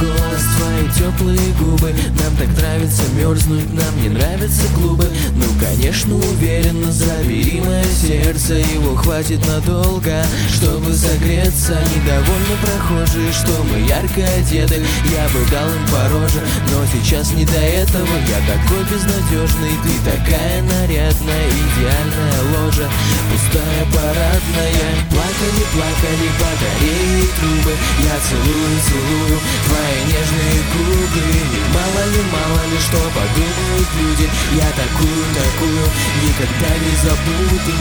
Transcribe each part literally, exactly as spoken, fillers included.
голос, твои теплые губы. Нам так нравится мерзнуть, нам не нравятся клубы. Ну конечно, уверенно, забери мое сердце, его хватит надолго, чтобы согреться. Недовольны прохожие, что мы ярко одеты, я бы дал им по роже, но сейчас не до этого. Я такой безнадежный, ты такая нарядная, идеальная ложа, пустая парадная. Плакали, плакали батареи и трубы, я целую, целую твои нежные губы. И мало ли, мало ли, что подумают люди, я такую, такую никогда не забуду.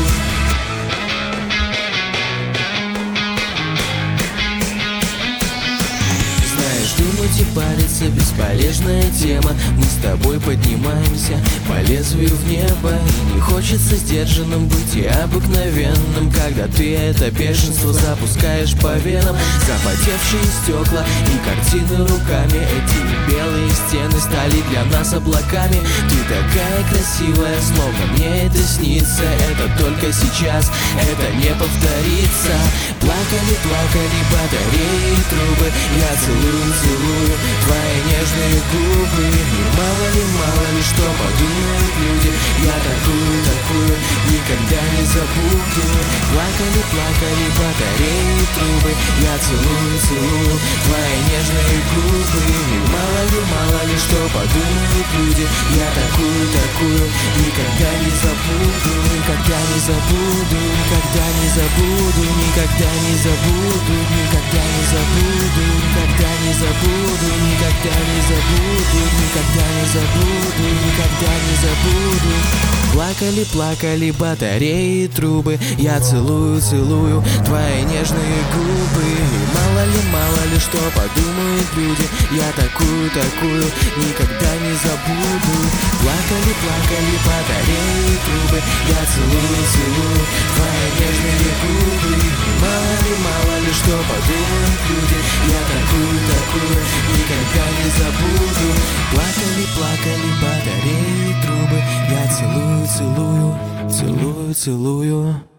Думать и париться — бесполезная тема. Мы с тобой поднимаемся по лезвию в небо, и не хочется сдержанным быть и обыкновенным, когда ты это бешенство запускаешь по венам. Запотевшие стекла и картины руками, эти белые стены стали для нас облаками. Ты такая красивая, словно мне это снится. Это только сейчас, это не повторится. Плакали, плакали батареи и трубы, я целую, целую твои нежные губы. И мало ли, мало ли, что подумают люди, я такую, такую никогда не забуду. Плакали, плакали батареи и трубы, я целую, целую твои нежные губы. И мало ли, мало ли, что подумают люди, я такую, такую никогда не забуду. Никогда не забуду, никогда не забуду, никогда не забуду, никогда не забуду, никогда не забуду, никогда не забуду, никогда не забуду, никогда не забуду. Плакали, плакали батареи и трубы, я целую, целую твои нежные губы. И мало ли, мало ли, что подумают люди, я такую, такую никогда не забуду. Плакали, плакали батареи и трубы, я целую, целую твои нежные губы. И мало ли, мало ли, что подумают люди, я такую, такую никогда не забуду. Плакали, плакали батареи и трубы, я целую, целую, целую, целую.